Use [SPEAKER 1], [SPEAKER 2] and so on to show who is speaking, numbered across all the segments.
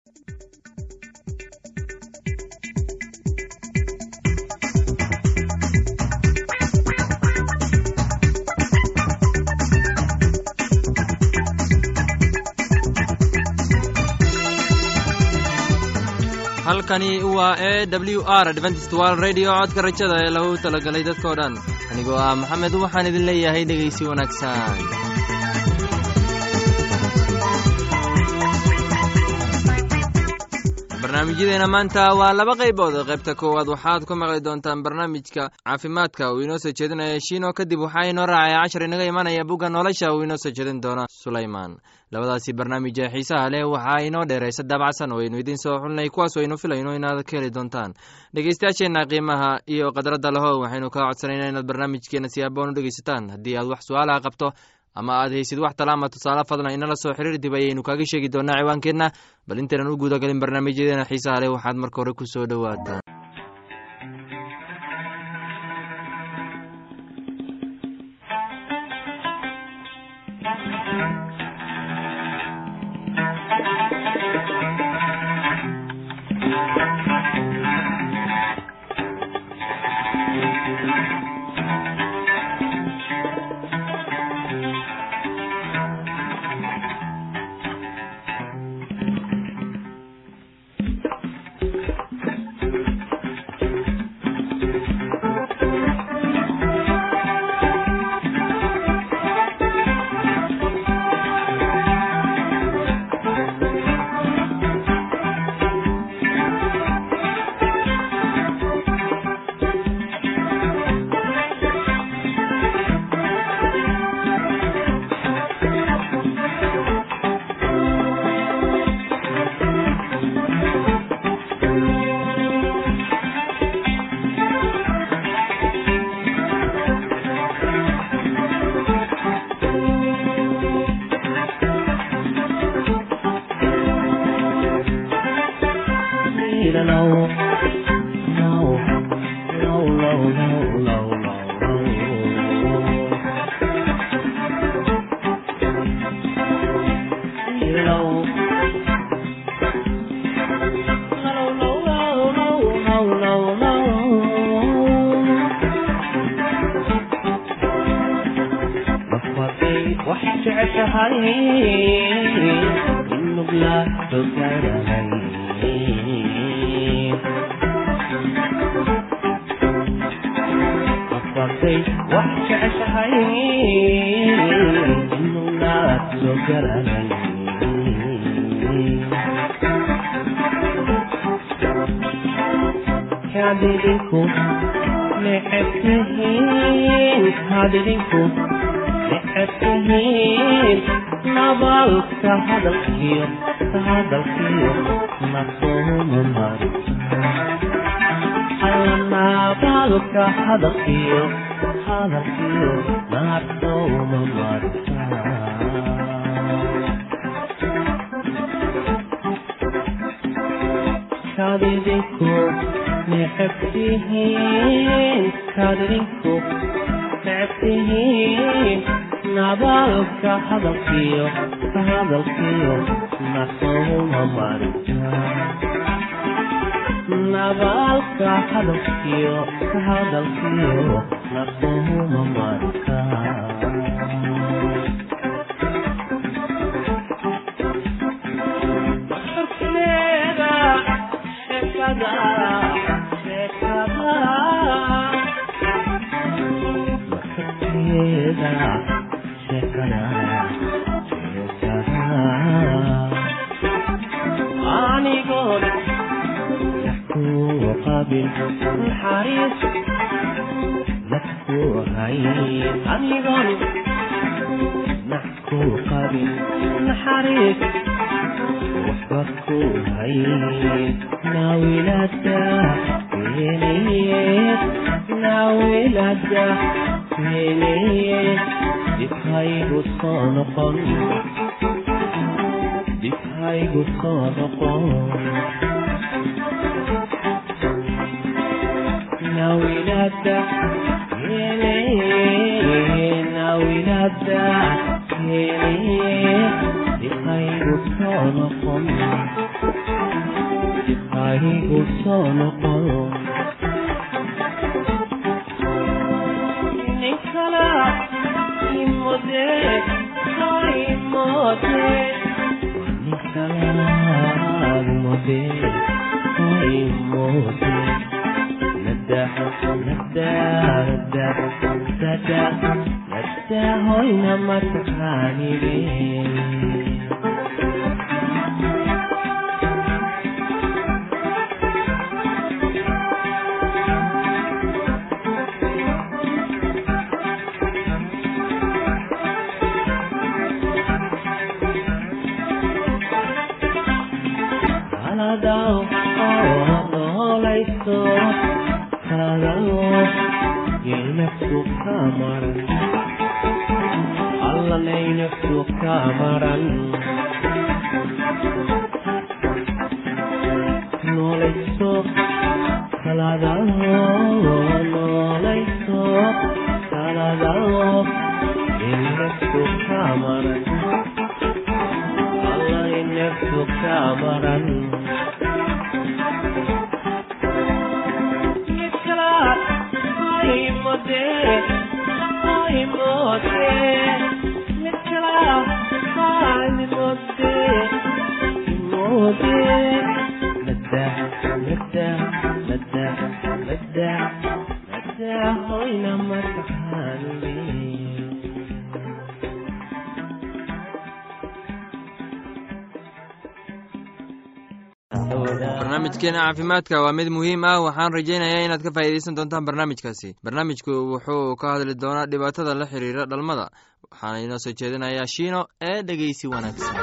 [SPEAKER 1] halkani waa AWR Adventist World Radio codka rajada ee lagu talagalay dadka oo dhan anigoo maxamed waxaan idin leeyahay dhageysi wanaagsan barnaamijyadeena maanta waa laba qaybood qaybta koowaad waxaad ku maqli doontaan barnaamijka caafimaadka oo inoo soo jeedinaya Shiino kadib waxa inoo raacay 10 inaga imanaya buga nolosha oo inoo soo jeedin doona Suleymaan labadaasi barnaamij xiisaha leh waxa inoo dheeraysa dabacsan oo inuu idin soo xulnay kuwaas oo inuu filayno inaad ka heli doontaan dhageystayaasheena qiimaha iyo qadradda lahow waxaynu ka codsanaynaa inaad barnaamijkeena si aboon u dhageysataan haddii aad wax su'aalaha qabto ama aad haysid wax talaama tusaale fadlan inala soo xiriir dib ayaynu kaaga sheegi doonaa ciwaankeena bal intaan u guuda galin barnaamijyadeena xiisaha leh waxaad marka hore ku soo dhawaataan
[SPEAKER 2] igu soo noqono ninkala imode imode ninkala imode imode nada hoyna mataqaanide kamaran nolayso kaladaho inafsu kamaran alla inafsu kamaran nikla imode
[SPEAKER 1] barnaamijkeena caafimaadka waa mid muhiim ah. waxaan rajaynayaa inaad ka faa'iidaysan doontaan barnaamijkaasi. barnaamijku wuxuu ka hadli doonaa dhibaatada la xiriira dhalmada. waxaana inoo soo jeedinayaa shiino ee dhegeysi wanaagsan.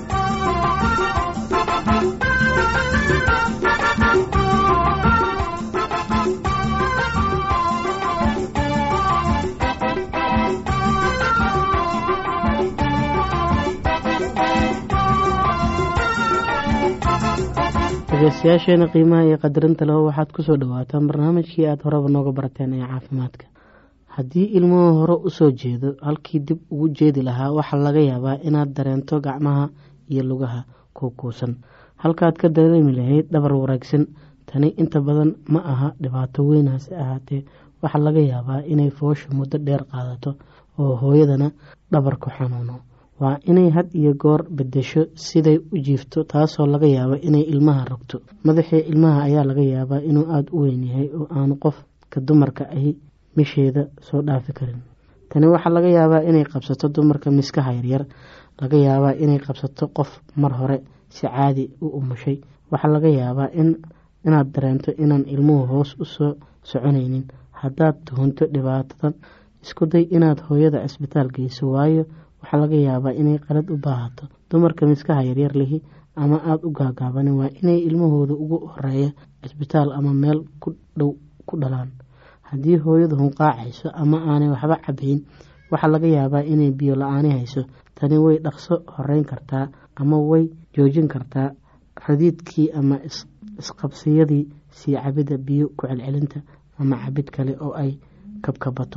[SPEAKER 3] dhegeystayaasheena qiimaha iyo qadarinta leh waxaad ku soo dhawaataan barnaamijkii aad horeba nooga barateen ee caafimaadka. haddii ilmuhu hore usoo jeedo halkii dib ugu jeedi lahaa waxaa laga yaabaa inaad dareento gacmaha iyo lugaha kuukuusan halkaad ka dareemi lahayd dhabar wareegsan. tani inta badan ma aha dhibaato weyn, hase ahaatee waxaa laga yaabaa inay foosha muddo dheer qaadato oo hooyadana dhabarku xanuuno. waa inay had iyo goor bedesho siday u jiifto, taasoo laga yaabo inay ilmaha rogto. madaxii ilmaha ayaa laga yaabaa inuu aada u weyn yahay oo aanu qofka dumarka ahi misheeda soo dhaafi karin. tani waxaa laga yaabaa inay qabsato dumarka miskaha yaryar, laga yaabaa inay qabsato qof mar hore si caadi u umushay. waxaa laga yaabaa inaad dareento inaan ilmuhu hoos u soo soconaynin. haddaad tuhunto dhibaatadan, isku day inaad hooyada cisbitaal geyso, waayo waxaa laga yaabaa inay qalad u baahato. dumarka miskaha yaryar lihi ama aada u gaagaabanin waa inay ilmahooda ugu horeeya cisbitaal ama meel ku dhow ku dhalaan. haddii hooyadu hunqaacayso ama aanay waxba cabayn, waxaa laga yaabaa inay biyo la-aani hayso. tani way dhaqso horeyn kartaa ama way joojin kartaa radiidkii ama isqabsiyadii sii cabidda biyo ku celcelinta ama cabid kale oo ay kabkabato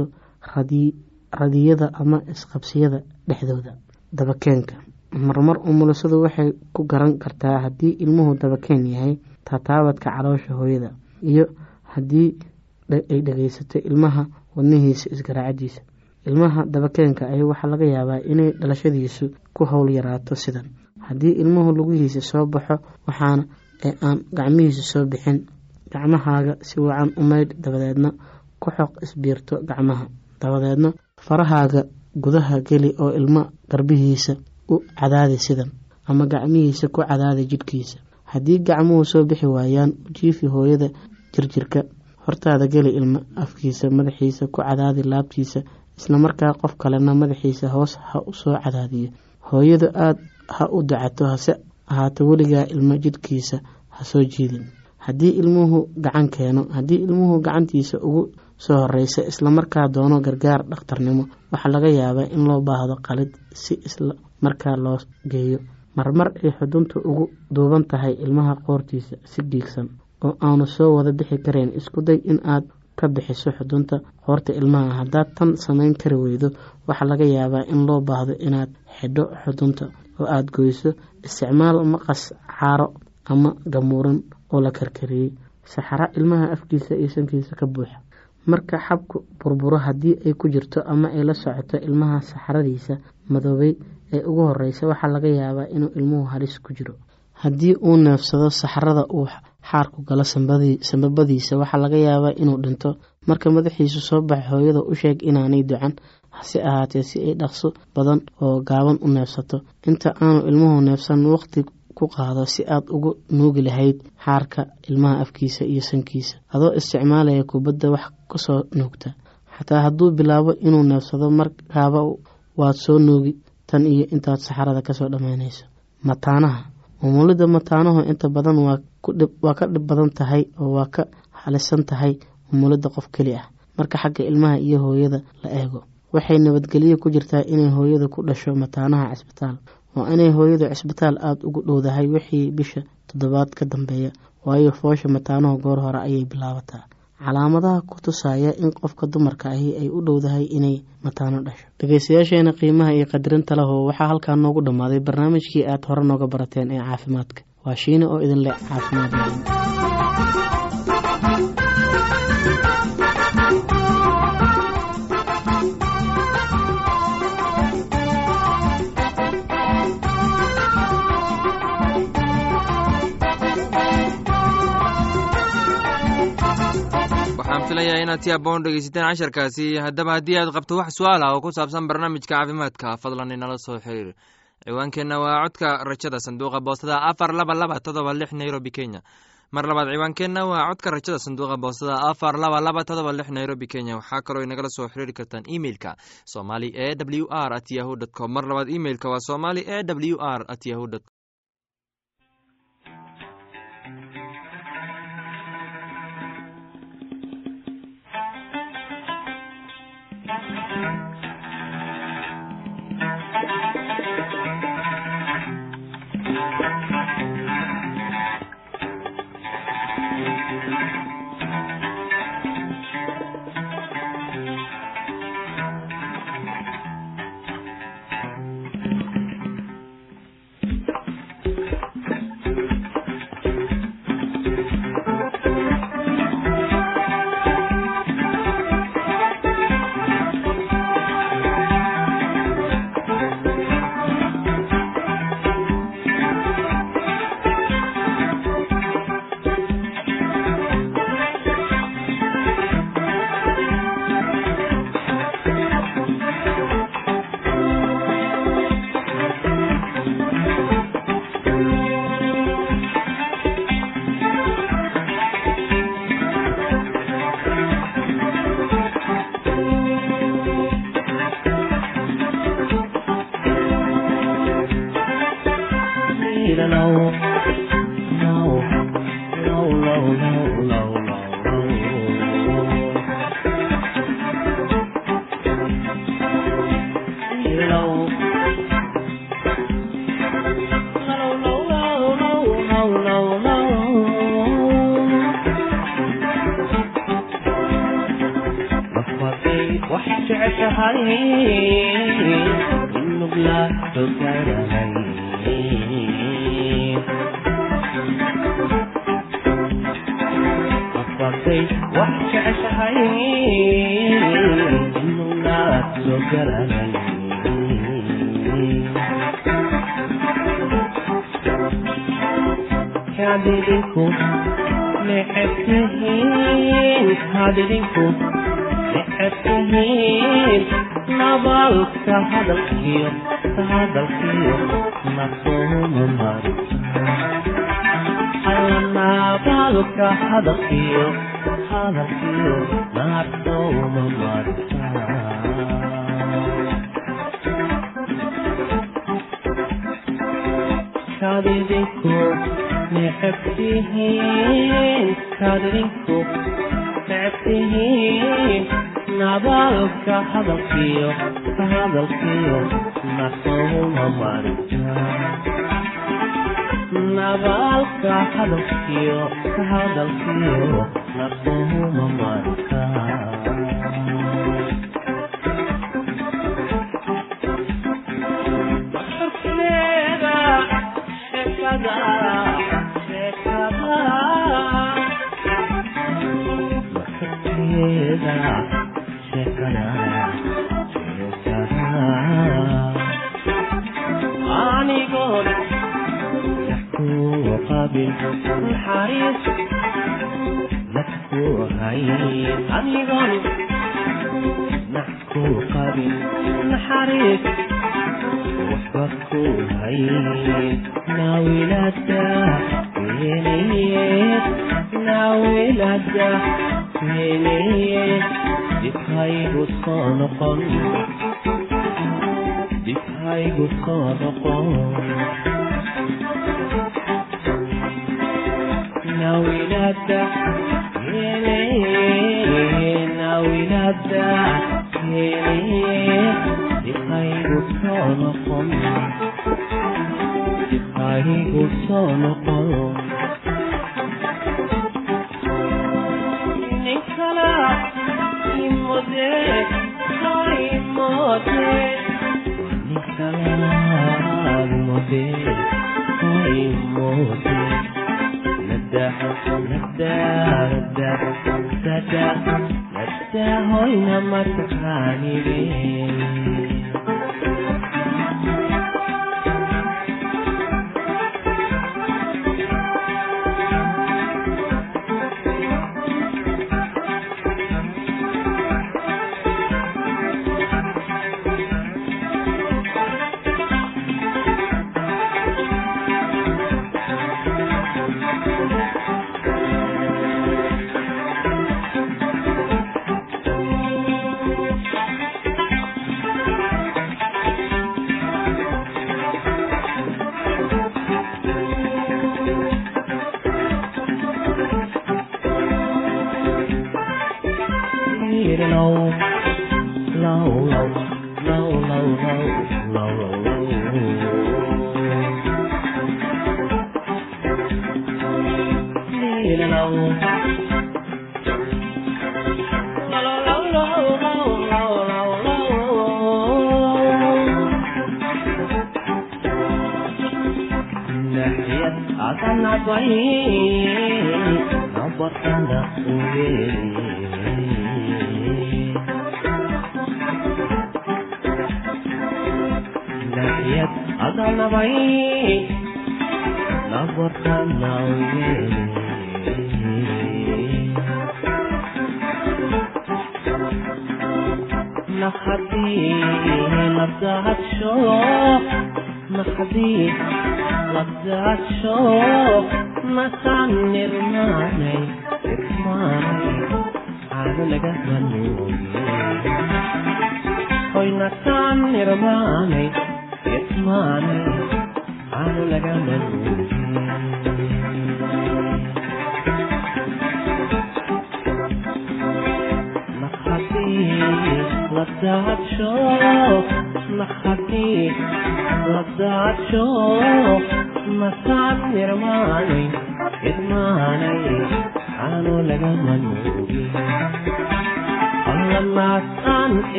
[SPEAKER 3] radiyada ama isqabsiyada dhexdooda. dabakeenka marmar umulisadu waxay ku garan kartaa haddii ilmuhu dabakeen yahay taataabadka caloosha hooyada iyo haddii ay dhageysato ilmaha wadnihiisa isgaraacadiisa. ilmaha dabakeenka ahi waxaa laga yaabaa inay dhalashadiisu ku howl yaraato sidan. haddii ilmuhu lugihiisa soo baxo waxaana aan gacmihiisa soo bixin, gacmahaaga si wacan u maydh, dabadeedna ku xoq isbiirto gacmaha, dabadeedna farahaaga gudaha geli oo ilma garbihiisa u cadaadi sidan, ama gacmihiisa ku cadaadi jidhkiisa. haddii gacmuhu soo bixi waayaan, u jiifi hooyada jirjirka hortaada, geli ilma afkiisa, madaxiisa ku cadaadi laabtiisa, isla markaa qof kalena madaxiisa hoos ha u soo cadaadiyo. hooyadu aada ha u dacato, hase ahaato weligaa ilma jidhkiisa ha soo jiidin. haddii ilmuhu gacan keeno, haddii ilmuhu gacantiisa ugu soo horeysa isla markaa doono gargaar dhakhtarnimo, waxaa laga yaabaa in loo baahdo qalid si isla markaa loo geeyo. marmar ay xuduntu ugu duuban tahay ilmaha qoortiisa si dhiigsan oo aanu soo wada bixi karayn, isku day in aad ka bixiso xudunta qoorta ilmaha. haddaad tan samayn kari weydo, waxaa laga yaabaa in loo baahdo inaad xidho xudunta oo aada goyso. isticmaal maqas caaro ama gamuuran oo la karkariyey, saxaro ilmaha afkiisa iyo sankiisa ka buuxa. marka xabku burburo haddii ay ku jirto ama ay la socoto ilmaha saxaradiisa madoobay ee ugu horeysa, waxaa laga yaabaa inuu ilmuhu halis ku jiro. haddii uu neefsado saxarada uu xaarku galo sambabadiisa, waxaa laga yaabaa inuu dhinto. marka madaxiisu soo baxo, hooyada u sheeg inaanay ducan, hase ahaatee si ay dhaqso badan oo gaaban u neefsato. inta aanu ilmuhu neefsan, waqti ku qaado si aad ugu nuugi lahayd xaarka ilmaha afkiisa iyo sankiisa, adoo isticmaalaya kubadda wax kasoo nuugta. xataa hadduu bilaabo inuu neefsado, markaaba waad soo nuugi tan iyo intaad saxarada kasoo dhammaynayso. mataanaha umulidda mataanuhu inta badan waa ka dhib badan tahay oo waa ka halisan tahay umulidda qof keli ah. marka xagga ilmaha iyo hooyada la eego, waxay nabadgelyo ku jirtaa inay hooyada ku dhasho mataanaha cisbitaal. waa inay hooyadu cisbitaal aada ugu dhowdahay wixii bisha 7 ka dambeeya, waayo foosha mataanuhu goor hore ayay bilaabataa. calaamadaha ku tusaya in qofka dumarka ahi ay u dhowdahay inay mataano dhasho. dhegeystayaasheena qiimaha iyo qadarinta laho, waxaa halkaa noogu dhammaaday barnaamijkii aad hore nooga barateen ee caafimaadka. waa Shiine oo idin leh caafimaad badan.
[SPEAKER 1] filayaa inaad si aboon dhegeysateen casharkaasi. haddaba haddii aad qabto wax su-aal ah oo ku saabsan barnaamijka caafimaadka, fadlan inala soo xiriir. ciwaankeenna waa codka rajada, sanduuqa boostada 42276 Nairobi, Kenya. mar labaad ciwaankeenna waa codka rajada, sanduuqa boostada 42276 Nairobi, Kenya. waxaa kaloo inagala soo xiriiri kartaan emailka somali@awr@yahoo.com. mar labaad emailka waa somali@awr@yahoo.com.
[SPEAKER 2] Shekada qabin naxariis nafku hayn anigoon nafku qabin naxariis waxba ku hayn nawilada nawilada dibhaygu soo noqon dibhaygu soo noqon nawilada nawilada dibhaygu soo noqon dibhaygu soo noqon hoyna mataqaanide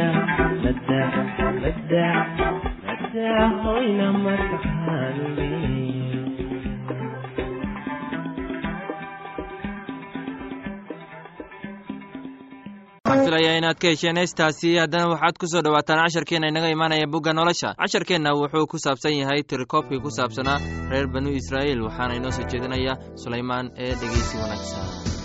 [SPEAKER 3] مدى هوينا ما تحالي
[SPEAKER 1] waxaan filayaa inaad ka hesheen heestaasi. haddana waxaad ku soo dhowaataan casharkeenna inaga imaanaya bugga nolosha. casharkeenna wuxuu ku saabsan yahay tirikoobkii ku saabsanaa reer banu israa'iil, waxaana inoo soo jeedinaya sulaymaan ee dhegeysi wanaagsan.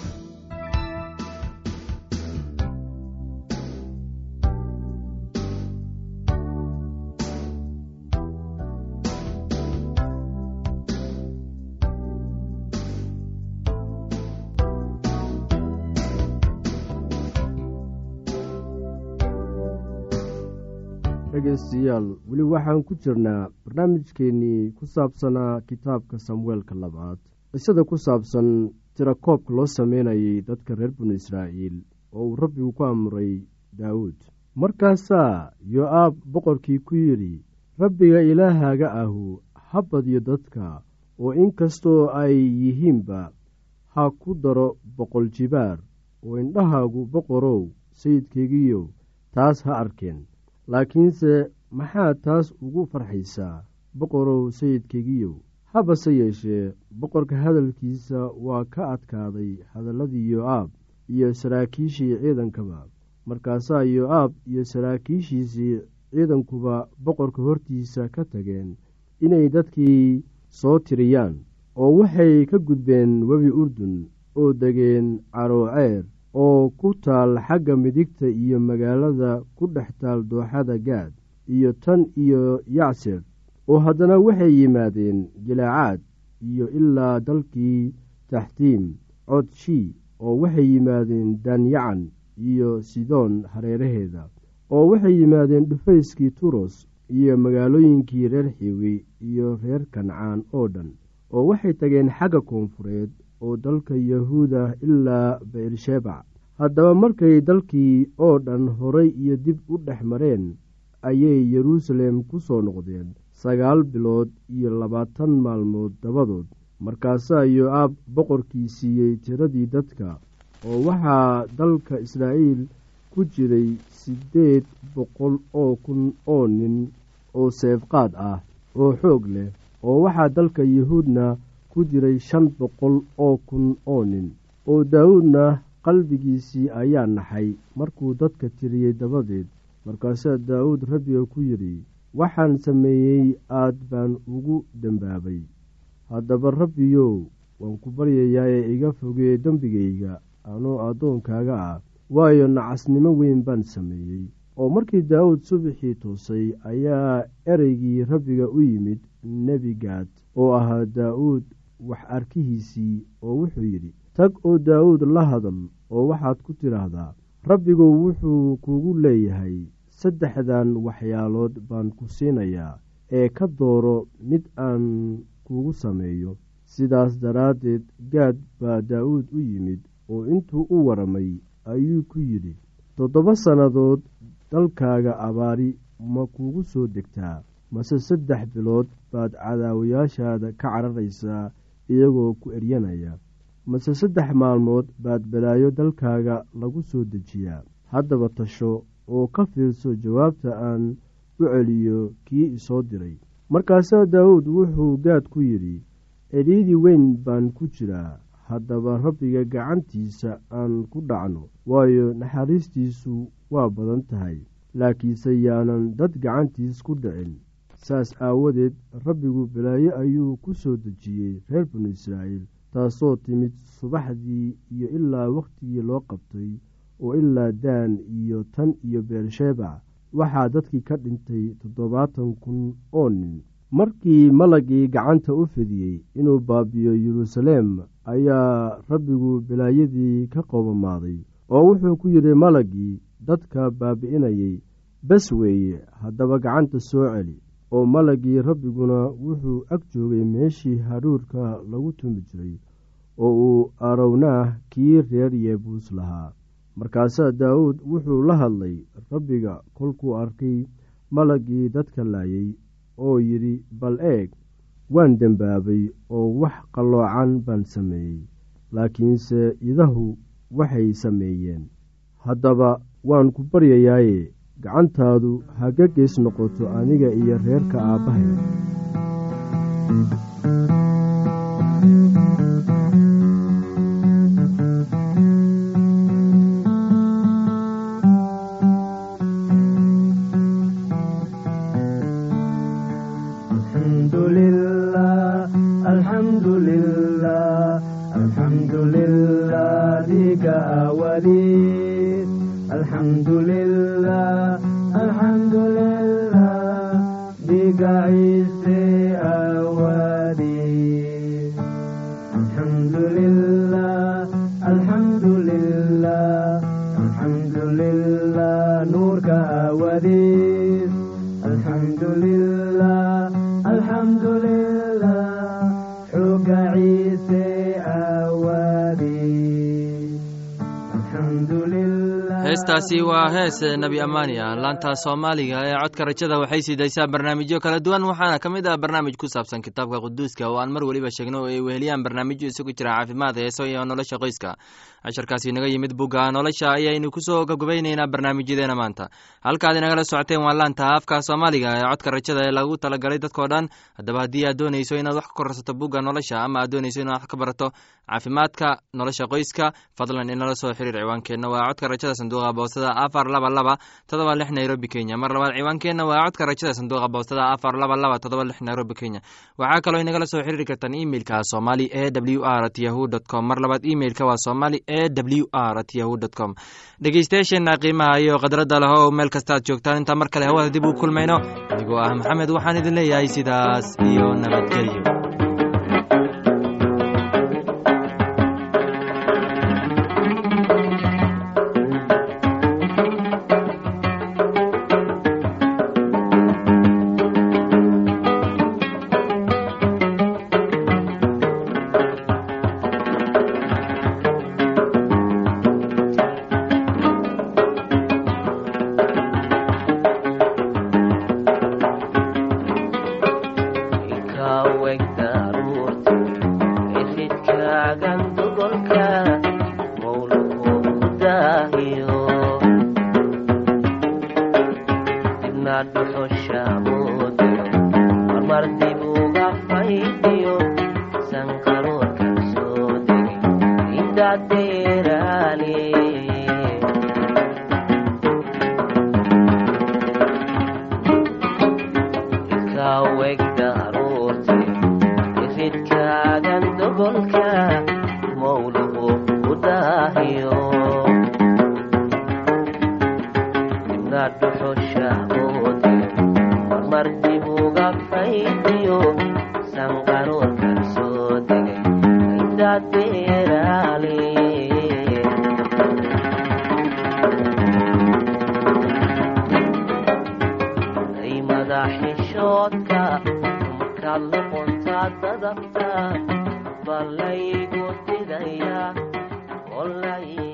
[SPEAKER 4] dhegeystayaal, weli waxaan ku jirnaa barnaamijkeennii ku saabsanaa kitaabka samueelka labaad, qisada ku saabsan tirakoobka loo sameynayay dadka reer banu israa'iil oo uu rabbigu ku amray daawuud. markaasaa yo-aab boqorkii ku yidhi, rabbiga ilaahaaga ahu ha badiyo dadka, oo inkastoo ay yihiinba ha ku daro 100 jibaar, oo indhahaagu boqorow sayidkaygiiyow taas ha arkeen. laakiinse maxaad taas ugu farxaysaa boqorow sayidkaygiiyow? habase yeeshee boqorka hadalkiisa waa ka adkaaday hadalladii yo-aab iyo saraakiishii ciidankaba. markaasaa yo-aab iyo saraakiishiisii ciidankuba boqorka hortiisa ka tageen inay dadkii soo tiriyaan, oo waxay ka gudbeen webi urdun oo degeen carooceer oo ku taal xagga midigta iyo magaalada ku dhex taal dooxada gaad iyo tan iyo yacser, oo haddana waxay yimaadeen gilaacaad iyo ilaa dalkii taxtiim codshi, oo waxay yimaadeen danyacan iyo sidoon hareeraheeda, oo waxay yimaadeen dhufayskii turos iyo magaalooyinkii reer xiwi iyo reer kancaan oo dhan, oo waxay tageen xagga koonfureed oo dalka yahuuda ilaa beershebac. haddaba markay dalkii oo dhan horay iyo dib u dhex mareen, ayay yeruusaalem ku soo noqdeen 9 bilood iyo 20 maalmood dabadood. markaasaa yo-aab boqorkii siiyey tiradii dadka, oo waxaa dalka israa'iil ku jiray 800 oo kun oo nin oo seefqaad ah oo xoog leh, oo waxaa dalka yahuudna ku jiray 500 oo kun oo nin. oo daawuudna qalbigiisii ayaa naxay markuu dadka tiriyey dabadeed. markaasaa daawuud rabbiga ku yidhi, waxaan sameeyey aad baan ugu dembaabay. haddaba rabbiyow, waan ku baryayaa ee iga fogee dembigayga anoo addoonkaaga ah, waayo nacasnimo weyn baan sameeyey. oo markii daawuud subaxii toosay ayaa ereygii rabbiga u yimid nebi gaad oo ahaa daawuud wax arkihiisii, oo wuxuu yidhi, tag oo daawuud la hadal oo waxaad ku tidhaahdaa, rabbigu wuxuu kugu leeyahay 3 waxyaalood baan ku siinayaa, ee ka dooro mid aan kugu sameeyo. sidaas daraaddeed gaad baa daawuud u yimid, oo intuu u waramay ayuu ku yidhi, 7 sannadood dalkaaga abaari ma kugu soo degtaa, mase 3 bilood baad cadaawayaashaada ka cararaysaa iyagoo ku eryanaya, mase 3 maalmood baad balaayo dalkaaga lagu soo dejiyaa. haddaba tasho oo ka fiirso jawaabta aan u celiyo kii isoo diray. markaasaa daawuud wuxuu gaad ku yidhi, cidhiidhi weyn baan ku jiraa, haddaba rabbiga gacantiisa aan ku dhacno, waayo naxariistiisu waa badan tahay, laakiinse yaanan dad gacantiis ku dhicin. saas aawadeed rabbigu balaayo ayuu ku soo dejiyey reer banu israa'iil, taasoo timid subaxdii iyo ilaa wakhtigii loo qabtay, oo ilaa daan iyo tan iyo beershebac waxaa dadkii ka dhintay 70,000 oo nin. markii malagii gacanta u fidiyey inuu baabiyo yeruusaalem, ayaa rabbigu balaayadii ka qoomamaaday, oo wuxuu ku yidhi malagii dadka baabi'inayay, bes weeye, haddaba gacanta soo celi. oo malagii rabbiguna wuxuu ag joogay meeshii hadhuurka lagu tumi jiray, oo uu arownah kii reer yebuus lahaa. markaasaa daawuud wuxuu la hadlay rabbiga kolkuu arkay malagii dadka laayay, oo yidhi, bal eeg, waan dembaabay oo wax qalloocan baan sameeyey, laakiinse idahu waxay sameeyeen. haddaba waan ku baryayaaye, gacantaadu ha ga gees noqoto aniga iyo reerka aabbahay.
[SPEAKER 5] alxamdulilah alxamdulilah diga awadiis alxamdulilah alxamdulilah diga ciise awadiis alxamdulilah alxamdulilah alxamdulilah nuurka awadiis alxamdulilah alxamdulilah xoga ciise awadiis alxamdulilah.
[SPEAKER 1] heestaasi waa hees nebi amaania laanta soomaaliga ee codka rajada waxay siidaysaa barnaamijyo kala duwan waxaana ka mid ah barnaamij ku saabsan kitaabka quduuska oo aan mar weliba sheegno oo ay weheliyaan barnaamijyo isugu jira caafimaad heeso iyo nolosha qoyska. casharkaasi inaga yimid bugga nolosha ayaynu kusoo gabgabaynaynaa barnaamijyadeena maanta. halkaad inagala socoteen waa laanta afka soomaaliga ee codka rajada ee lagu talagalay dadkao dhan. haddaba haddii aad doonayso inaad wax ka korsato bugga nolosha ama aad doonayso inaad wax ka barato caafimaadka nolosha qoyska, fadlan inala soo xiriir. ciwaankeenna waa codka rajada sanduuqa boostada 42276 Nairobi Kenya. mar labaad ciwaankeenna waa codka rajada sanduuqa boostada 42276 Nairobi Kenya. waxaa kaloo inagala soo xiriiri kartaan emailka somali@yahoo.com. mar labaad emailka waa somali@yahoo.com. dhegeystayaasheena qiimaha iyo khadradda leh oo meel kasta aad joogtaan intaa mar kale hawada dib u kulmayno, anigoo ah maxamed waxaan idin leeyahay sidaas iyo nabadgelyo.
[SPEAKER 2] xishoodka markaad luquntaa dadabta balaygu didaya